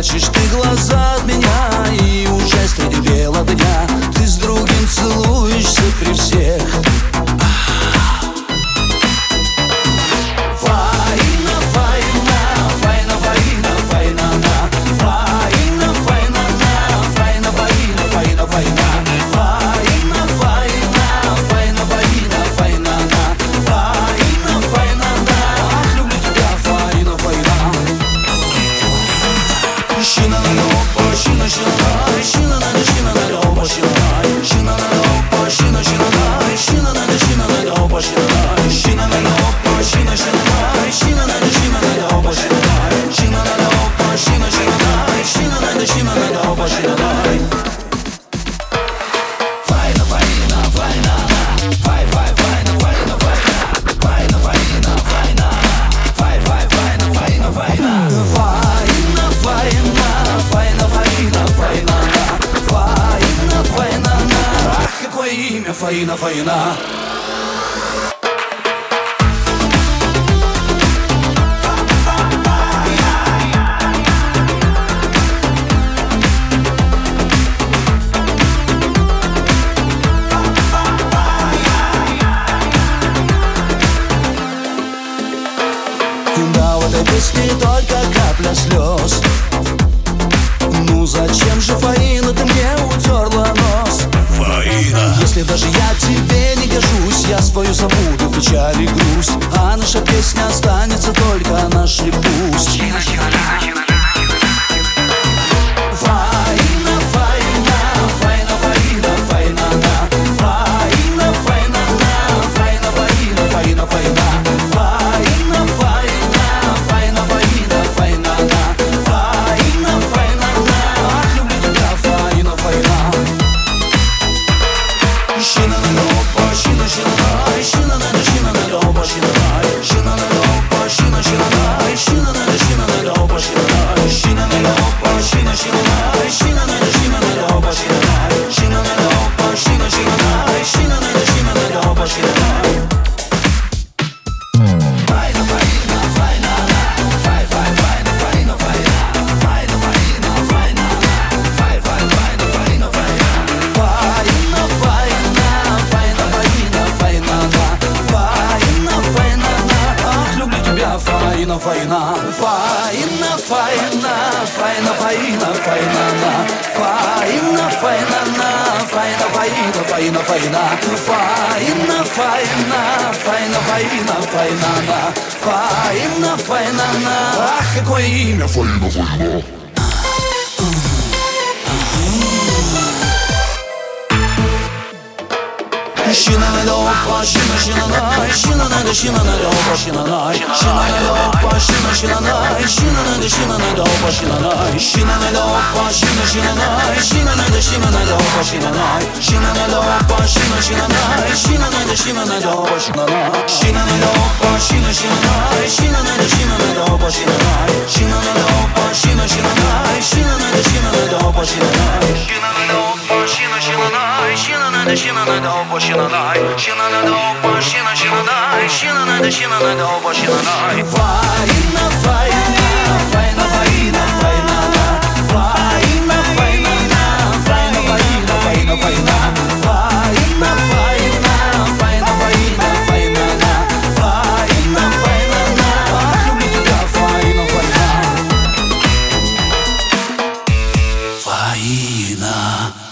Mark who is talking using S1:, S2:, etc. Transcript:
S1: прячешь ты глаза от меня, и уже среди бела дня ты с другим целуешься при всех.
S2: Фаина, Фаина.
S1: Да, в этой песне только капля слез. Ну зачем же, Фаина, ты мне утерла нос?
S2: Фаина.
S1: Если даже я тебе не гожусь, я свою забуду печаль и грусть, а наша песня останется только нашей пусть. Фаина, Фаина, Фаина, Фаина, Фаина, Фаина, Фаина, Фаина, Фаина, Фаина, Фаина, Фаина, Фаина, Фаина, Фаина, Фаина, Фаина, Фаина. Ах, какое имя!
S2: Фаина, Фаина.
S1: Shina na dopa, shina shina na, shina na de shina na dopa, shina na, shina na dopa, shina shina na, shina na de shina na dopa, shina na, shina na dopa, shina shina na, shina na de shina na dopa, shina na, shina na dopa, shina shina na, shina na de shina na dopa, shina na, shina na dopa, shina shina na, shina na de shina na dopa, shina na, shina na dopa, shina shina na, shina na de shina na dopa, shina na, shina na dopa, shina shina na, shina na de shina na dopa, shina na. Shina na dopa, shina shina na, shina na de shina na dopa, shina na. Faina, faina, faina, faina, faina, faina, faina, faina, faina, faina, faina, faina, faina, faina, faina, faina, faina, faina. Люблю тебя, Фаина, Фаина. Фаина.